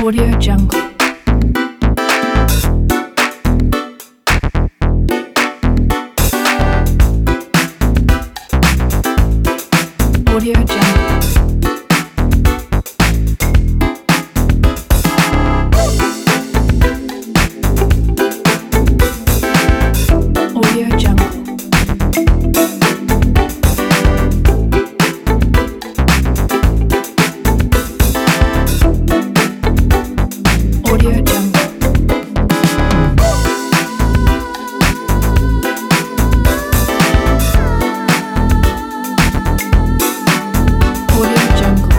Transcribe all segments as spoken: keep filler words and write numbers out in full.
Audio Jungle. Audio Jungle. Audio Jungle. Audio Jungle. Audio Jungle.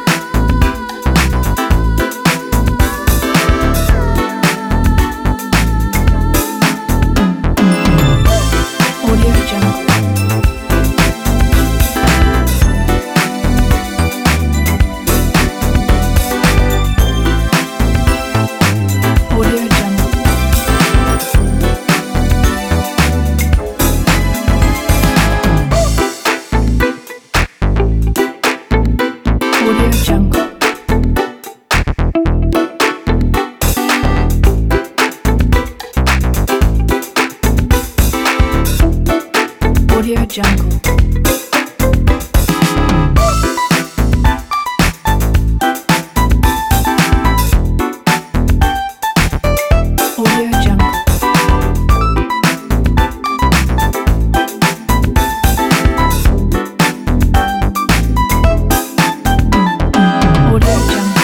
Audio Jungle. Audio Jungle. Audio Jungle. Audio Jungle. Audio Jungle. Audio Jungle.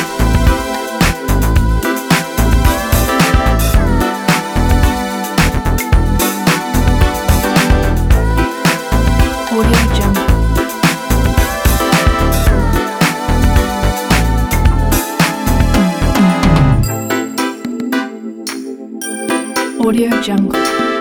Audio Jungle. Audio Jungle.